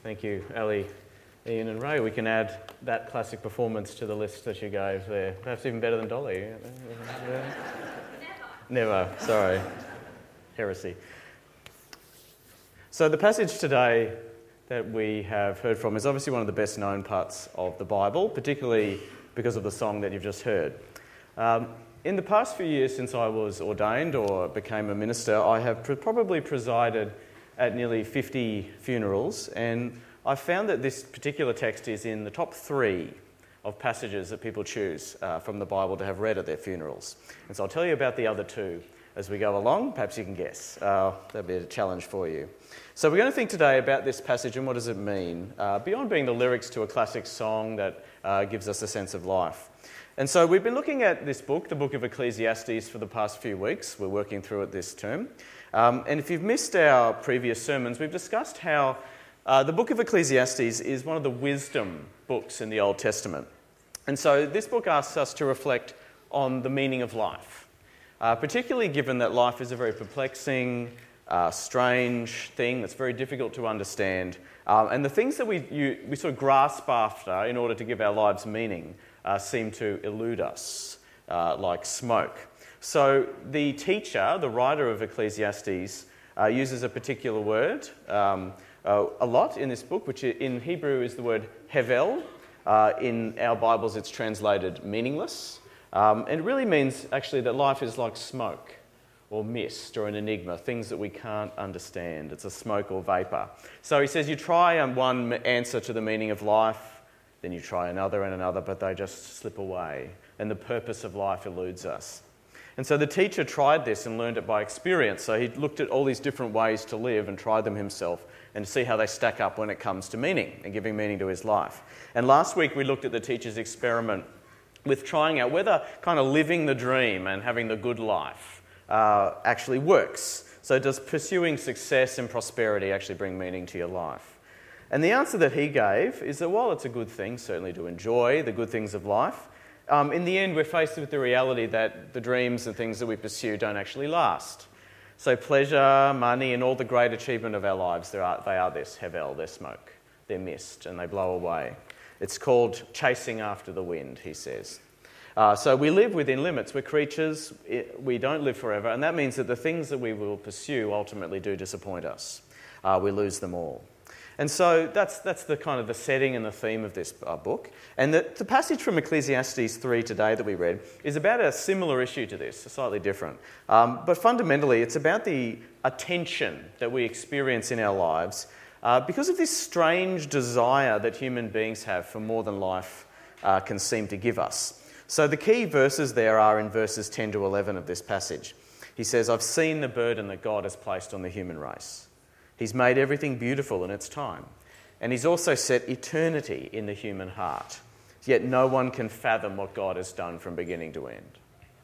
Thank you, Ali, Ian and Ray. We can add that classic performance to the list that you gave there. Perhaps even better than Dolly. Never, sorry. Heresy. So the passage today that we have heard from is obviously one of the best known parts of the Bible, particularly because of the song that you've just heard. In the past few years since I was ordained or became a minister, I have probably presided at nearly 50 funerals, and I've found that this particular text is in the top 3 of passages that people choose from the Bible to have read at their funerals. And so I'll tell you about the other 2 as we go along. Perhaps you can guess. That'll be a challenge for you. So we're going to think today about this passage and what does it mean, beyond being the lyrics to a classic song that gives us a sense of life. And so we've been looking at this book, the book of Ecclesiastes, for the past few weeks. We're working through it this term. And if you've missed our previous sermons, we've discussed how the book of Ecclesiastes is one of the wisdom books in the Old Testament. And so this book asks us to reflect on the meaning of life, particularly given that life is a very perplexing, strange thing that's very difficult to understand. And the things that we sort of grasp after in order to give our lives meaning seem to elude us, like smoke. So the teacher, the writer of Ecclesiastes, uses a particular word a lot in this book, which in Hebrew is the word hevel. In our Bibles it's translated meaningless. And it really means actually that life is like smoke or mist or an enigma, things that we can't understand. It's a smoke or vapour. So he says you try one answer to the meaning of life, then you try another and another, but they just slip away, and the purpose of life eludes us. And so the teacher tried this and learned it by experience. So he looked at all these different ways to live and tried them himself and to see how they stack up when it comes to meaning and giving meaning to his life. And last week we looked at the teacher's experiment with trying out whether kind of living the dream and having the good life actually works. So does pursuing success and prosperity actually bring meaning to your life? And the answer that he gave is that while it's a good thing certainly to enjoy the good things of life, in the end we're faced with the reality that the dreams and things that we pursue don't actually last. So pleasure, money and all the great achievement of our lives, they are this hevel, they're smoke, they're mist and they blow away. It's called chasing after the wind, he says. So we live within limits. We're creatures. We don't live forever. And that means that the things that we will pursue ultimately do disappoint us. We lose them all. And so that's the kind of the setting and the theme of this book. And the passage from Ecclesiastes 3 today that we read is about a similar issue to this, slightly different. But fundamentally, it's about the attention that we experience in our lives because of this strange desire that human beings have for more than life can seem to give us. So the key verses there are in verses 10 to 11 of this passage. He says, I've seen the burden that God has placed on the human race. He's made everything beautiful in its time. And he's also set eternity in the human heart. Yet no one can fathom what God has done from beginning to end.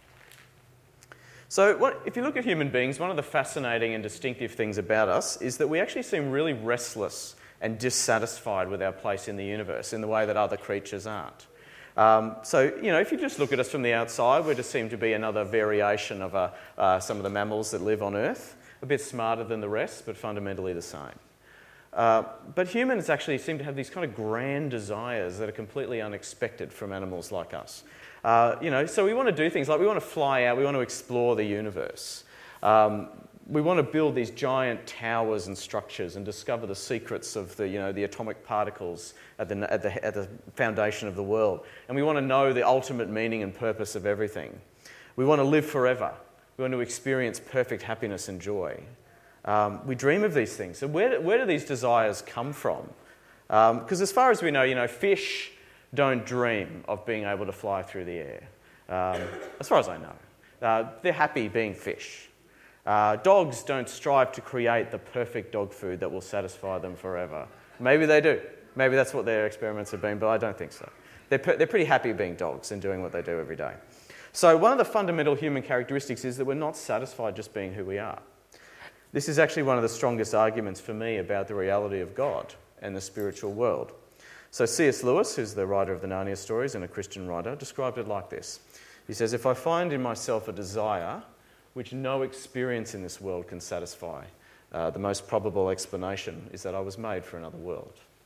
So if you look at human beings, one of the fascinating and distinctive things about us is that we actually seem really restless and dissatisfied with our place in the universe in the way that other creatures aren't. If you just look at us from the outside, we just seem to be another variation of some of the mammals that live on Earth. A bit smarter than the rest, but fundamentally the same. But humans actually seem to have these kind of grand desires that are completely unexpected from animals like us. So we want to do things like we want to fly out, we want to explore the universe. We want to build these giant towers and structures and discover the secrets of the atomic particles at the foundation of the world. And we want to know the ultimate meaning and purpose of everything. We want to live forever. We want to experience perfect happiness and joy. We dream of these things. So where do these desires come from? Because as far as we know, fish don't dream of being able to fly through the air. As far as I know. They're happy being fish. Dogs don't strive to create the perfect dog food that will satisfy them forever. Maybe they do. Maybe that's what their experiments have been, but I don't think so. They're pretty happy being dogs and doing what they do every day. So one of the fundamental human characteristics is that we're not satisfied just being who we are. This is actually one of the strongest arguments for me about the reality of God and the spiritual world. So C.S. Lewis, who's the writer of the Narnia stories and a Christian writer, described it like this. He says, if I find in myself a desire which no experience in this world can satisfy, the most probable explanation is that I was made for another world.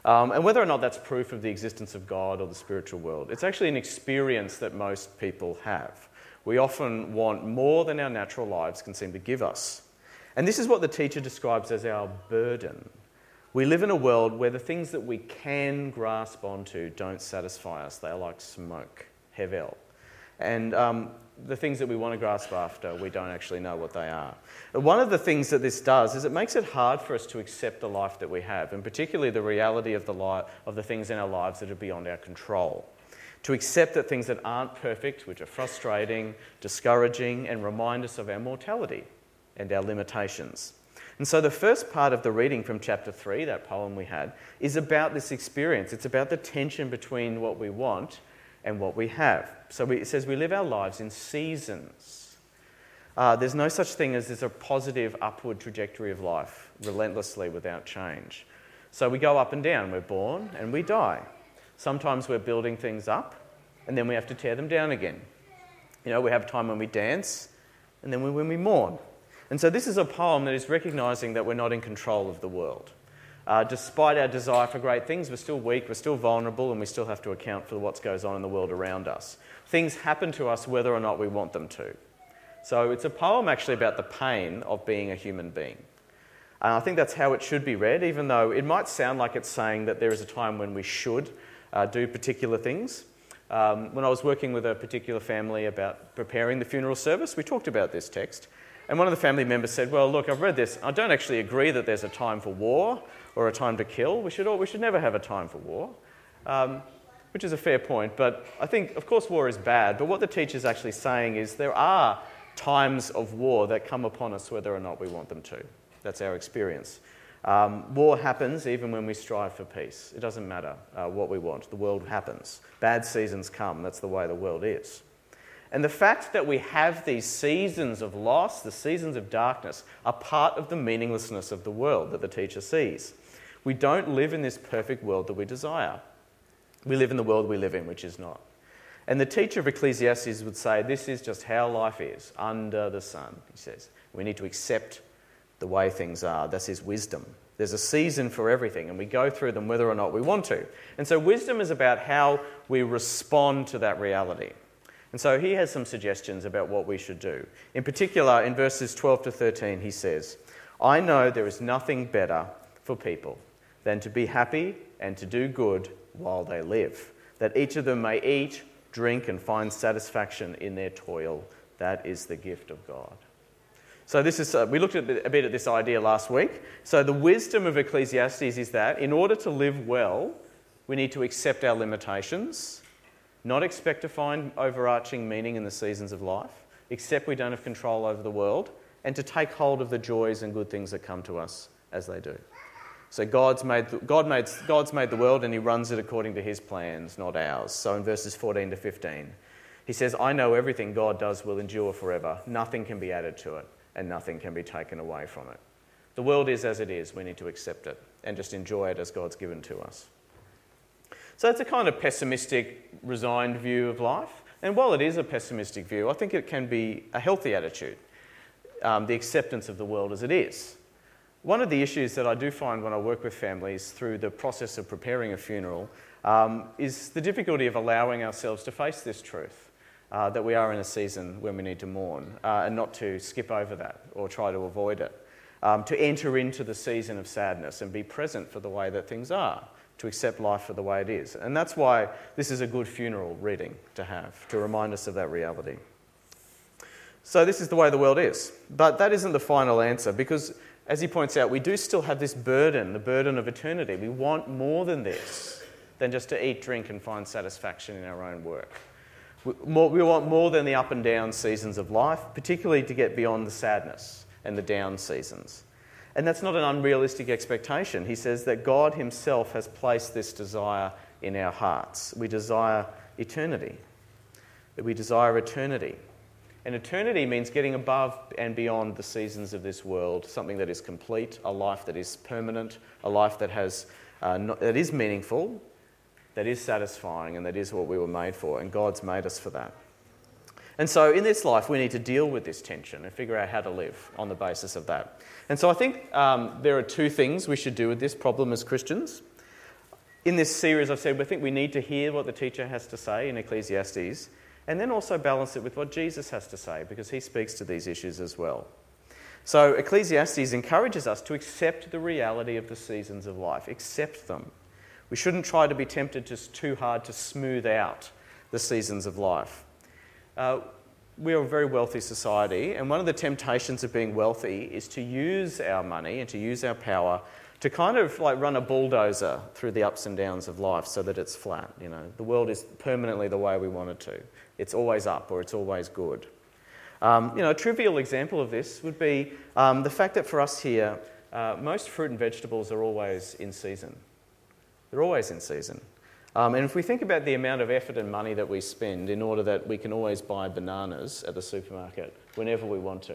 And whether or not that's proof of the existence of God or the spiritual world, it's actually an experience that most people have. We often want more than our natural lives can seem to give us. And this is what the teacher describes as our burden. We live in a world where the things that we can grasp onto don't satisfy us. They are like smoke, hevel. And the things that we want to grasp after, we don't actually know what they are. But one of the things that this does is it makes it hard for us to accept the life that we have, and particularly the reality of the things in our lives that are beyond our control. To accept that things that aren't perfect, which are frustrating, discouraging, and remind us of our mortality and our limitations. And so the first part of the reading from chapter 3, that poem we had, is about this experience. It's about the tension between what we want and what we have. So it says we live our lives in seasons. There's no such thing as there's a positive upward trajectory of life, relentlessly without change. So we go up and down. We're born and we die. Sometimes we're building things up and then we have to tear them down again. We have a time when we dance and then when we mourn. And so this is a poem that is recognising that we're not in control of the world. Despite our desire for great things, we're still weak, we're still vulnerable, and we still have to account for what goes on in the world around us. Things happen to us whether or not we want them to. So it's a poem actually about the pain of being a human being. And I think that's how it should be read, even though it might sound like it's saying that there is a time when we should do particular things. When I was working with a particular family about preparing the funeral service, we talked about this text. And one of the family members said, well, look, I've read this. I don't actually agree that there's a time for war or a time to kill. We should never have a time for war, which is a fair point. But I think, of course, war is bad. But what the teacher's actually saying is there are times of war that come upon us whether or not we want them to. That's our experience. War happens even when we strive for peace. It doesn't matter what we want. The world happens. Bad seasons come. That's the way the world is. And the fact that we have these seasons of loss, the seasons of darkness, are part of the meaninglessness of the world that the teacher sees. We don't live in this perfect world that we desire. We live in the world we live in, which is not. And the teacher of Ecclesiastes would say, this is just how life is, under the sun, he says. We need to accept the way things are. That's his wisdom. There's a season for everything, and we go through them whether or not we want to. And so wisdom is about how we respond to that reality. And so he has some suggestions about what we should do. In particular, in verses 12 to 13, he says, I know there is nothing better for people than to be happy and to do good while they live, that each of them may eat, drink, and find satisfaction in their toil. That is the gift of God. So this is we looked at a bit at this idea last week. So the wisdom of Ecclesiastes is that in order to live well, we need to accept our limitations, not expect to find overarching meaning in the seasons of life, accept we don't have control over the world, and to take hold of the joys and good things that come to us as they do. So God's made the world and he runs it according to his plans, not ours. So in verses 14 to 15, he says, I know everything God does will endure forever. Nothing can be added to it and nothing can be taken away from it. The world is as it is. We need to accept it and just enjoy it as God's given to us. So it's a kind of pessimistic, resigned view of life. And while it is a pessimistic view, I think it can be a healthy attitude, the acceptance of the world as it is. One of the issues that I do find when I work with families through the process of preparing a funeral is the difficulty of allowing ourselves to face this truth, that we are in a season when we need to mourn, and not to skip over that or try to avoid it, to enter into the season of sadness and be present for the way that things are, to accept life for the way it is. And that's why this is a good funeral reading to have, to remind us of that reality. So this is the way the world is. But that isn't the final answer, because, as he points out, we do still have this burden, the burden of eternity. We want more than this, than just to eat, drink and find satisfaction in our own work. We want more than the up and down seasons of life, particularly to get beyond the sadness and the down seasons. And that's not an unrealistic expectation. He says that God himself has placed this desire in our hearts. We desire eternity. That we desire eternity. And eternity means getting above and beyond the seasons of this world, something that is complete, a life that is permanent, a life that that is meaningful, that is satisfying, and that is what we were made for. And God's made us for that. And so in this life, we need to deal with this tension and figure out how to live on the basis of that. And so I think there are two things we should do with this problem as Christians. In this series, I've said we think we need to hear what the teacher has to say in Ecclesiastes, and then also balance it with what Jesus has to say, because he speaks to these issues as well. So Ecclesiastes encourages us to accept the reality of the seasons of life. Accept them. We shouldn't try to be tempted too hard to smooth out the seasons of life. We are a very wealthy society, and one of the temptations of being wealthy is to use our money and to use our power to kind of like run a bulldozer through the ups and downs of life so that it's flat. You know, the world is permanently the way we want it to. It's always up or it's always good. A trivial example of this would be the fact that for us here, most fruit and vegetables are always in season. They're always in season. And if we think about the amount of effort and money that we spend in order that we can always buy bananas at the supermarket whenever we want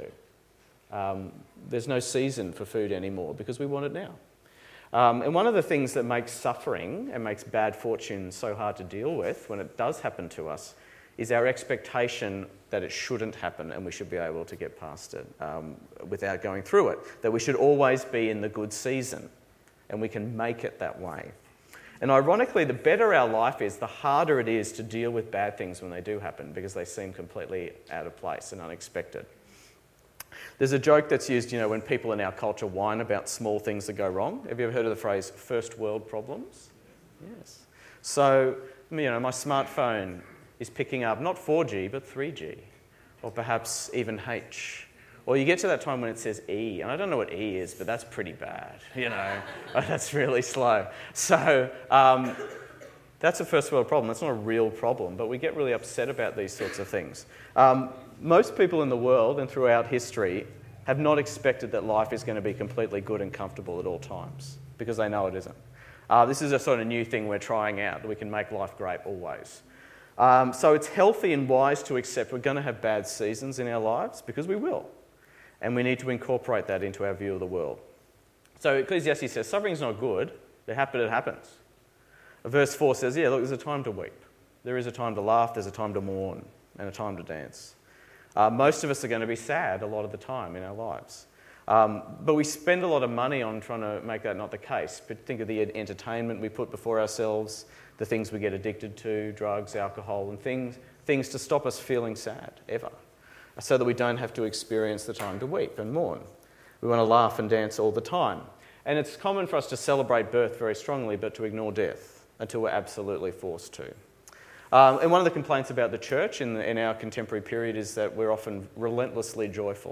to, there's no season for food anymore because we want it now. And one of the things that makes suffering and makes bad fortune so hard to deal with when it does happen to us is our expectation that it shouldn't happen and we should be able to get past it without going through it. That we should always be in the good season and we can make it that way. And ironically, the better our life is, the harder it is to deal with bad things when they do happen because they seem completely out of place and unexpected. There's a joke that's used, when people in our culture whine about small things that go wrong. Have you ever heard of the phrase first world problems? Yes. So, my smartphone is picking up not 4G but 3G, or perhaps even H. Or you get to that time when it says E, and I don't know what E is, but that's pretty bad, That's really slow. So that's a first world problem. That's not a real problem, but we get really upset about these sorts of things. Most people in the world and throughout history have not expected that life is going to be completely good and comfortable at all times, because they know it isn't. This is a sort of new thing we're trying out, that we can make life great always. So it's healthy and wise to accept we're going to have bad seasons in our lives, because we will. And we need to incorporate that into our view of the world. So Ecclesiastes says, suffering's not good, it happens. Verse 4 says, there's a time to weep. There is a time to laugh, there's a time to mourn, and a time to dance. Most of us are going to be sad a lot of the time in our lives. But we spend a lot of money on trying to make that not the case. But think of the entertainment we put before ourselves, the things we get addicted to, drugs, alcohol, and things to stop us feeling sad, ever, so that we don't have to experience the time to weep and mourn. We want to laugh and dance all the time. And it's common for us to celebrate birth very strongly, but to ignore death until we're absolutely forced to. And one of the complaints about the church in our contemporary period is that we're often relentlessly joyful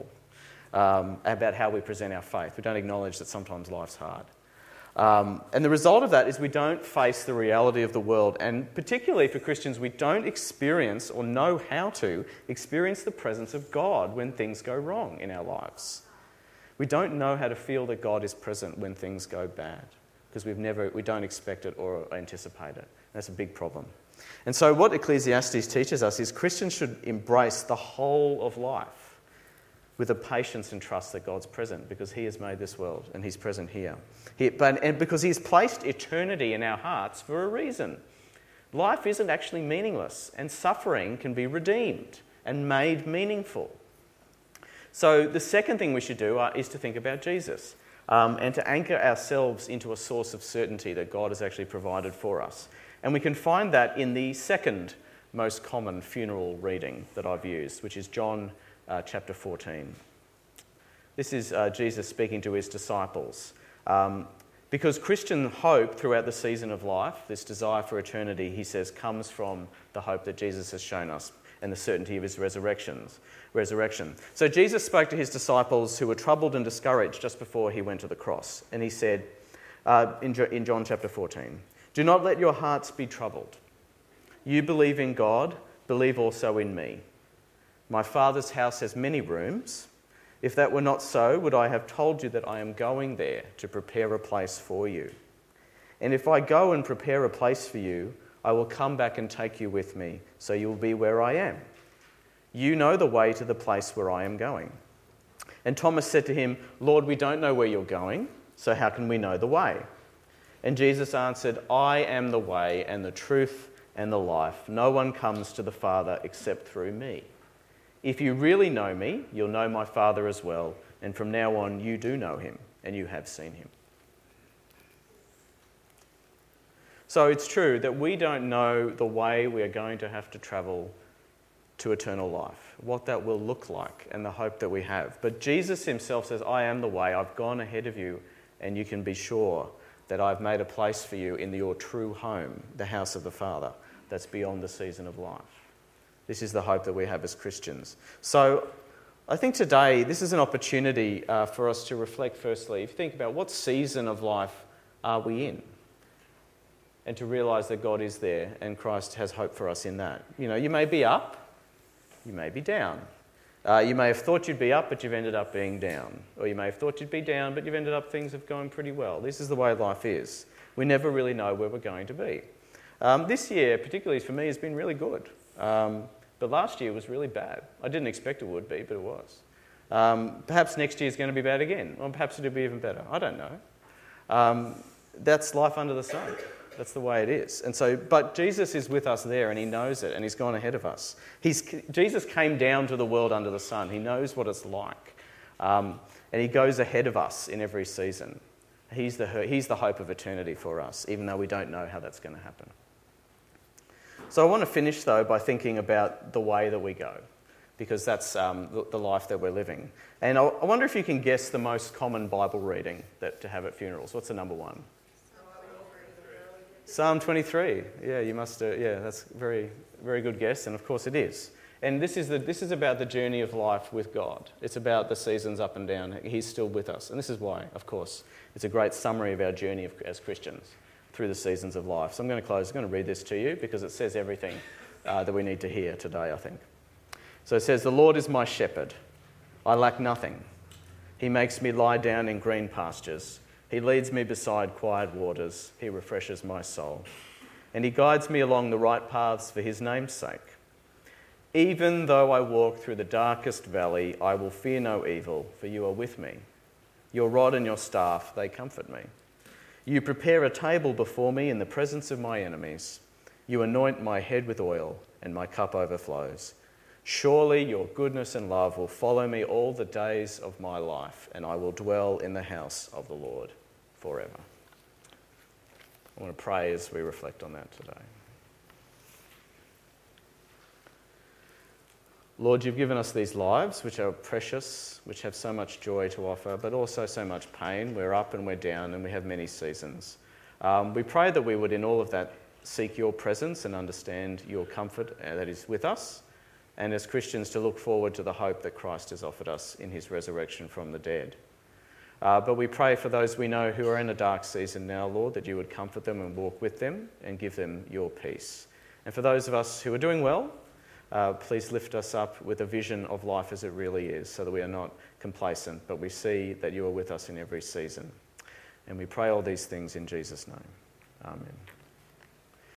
about how we present our faith. We don't acknowledge that sometimes life's hard. And the result of that is we don't face the reality of the world, and particularly for Christians, we don't experience or know how to experience the presence of God when things go wrong in our lives. We don't know how to feel that God is present when things go bad because we don't expect it or anticipate it. That's a big problem. And so what Ecclesiastes teaches us is Christians should embrace the whole of life with a patience and trust that God's present, because he has made this world and he's present here. And because he's placed eternity in our hearts for a reason. Life isn't actually meaningless, and suffering can be redeemed and made meaningful. So the second thing we should do is to think about Jesus and to anchor ourselves into a source of certainty that God has actually provided for us. And we can find that in the second most common funeral reading that I've used, which is John chapter 14. This is Jesus speaking to his disciples. Because Christian hope throughout the season of life, this desire for eternity, he says, comes from the hope that Jesus has shown us and the certainty of his resurrection. So Jesus spoke to his disciples who were troubled and discouraged just before he went to the cross. And he said in John chapter 14, "Do not let your hearts be troubled. You believe in God, believe also in me. My Father's house has many rooms. If that were not so, would I have told you that I am going there to prepare a place for you? And if I go and prepare a place for you, I will come back and take you with me, so you will be where I am. You know the way to the place where I am going." And Thomas said to him, "Lord, we don't know where you're going, so how can we know the way?" And Jesus answered, "I am the way and the truth and the life. No one comes to the Father except through me. If you really know me, you'll know my Father as well, and from now on you do know him, and you have seen him." So it's true that we don't know the way we are going to have to travel to eternal life, what that will look like and the hope that we have. But Jesus himself says, I am the way, I've gone ahead of you, and you can be sure that I've made a place for you in your true home, the house of the Father, that's beyond the season of life. This is the hope that we have as Christians. So I think today this is an opportunity for us to reflect firstly, if you think about what season of life are we in? And to realise that God is there and Christ has hope for us in that. You know, you may be up, you may be down. You may have thought you'd be up, but you've ended up being down. Or you may have thought you'd be down, but you've ended up things have gone pretty well. This is the way life is. We never really know where we're going to be. This year, particularly for me, has been really good. But last year was really bad. I didn't expect it would be, but it was. Perhaps next year is going to be bad again. Or perhaps it'll be even better. I don't know. That's life under the sun. That's the way it is. And so, but Jesus is with us there and he knows it and he's gone ahead of us. Jesus came down to the world under the sun. He knows what it's like. And he goes ahead of us in every season. He's the hope of eternity for us, even though we don't know how that's going to happen. So I want to finish, though, by thinking about the way that we go, because that's the life that we're living. And I wonder if you can guess the most common Bible reading to have at funerals. What's the number one? Psalm 23. Yeah, you must. Yeah, that's a very, very good guess, and of course it is. And this is about the journey of life with God. It's about the seasons up and down. He's still with us, and this is why, of course, it's a great summary of our journey as Christians through the seasons of life. So I'm going to close. I'm going to read this to you because it says everything that we need to hear today, I think. So it says, "The Lord is my shepherd. I lack nothing. He makes me lie down in green pastures. He leads me beside quiet waters. He refreshes my soul. And he guides me along the right paths for his name's sake. Even though I walk through the darkest valley, I will fear no evil, for you are with me. Your rod and your staff, they comfort me. You prepare a table before me in the presence of my enemies. You anoint my head with oil, and my cup overflows. Surely your goodness and love will follow me all the days of my life, and I will dwell in the house of the Lord forever." I want to pray as we reflect on that today. Lord, you've given us these lives which are precious, which have so much joy to offer, but also so much pain. We're up and we're down, and we have many seasons. We pray that we would, in all of that, seek your presence and understand your comfort that is with us, and as Christians to look forward to the hope that Christ has offered us in his resurrection from the dead. But we pray for those we know who are in a dark season now, Lord, that you would comfort them and walk with them and give them your peace. And for those of us who are doing well, please lift us up with a vision of life as it really is, so that we are not complacent, but we see that you are with us in every season. And we pray all these things in Jesus' name. Amen.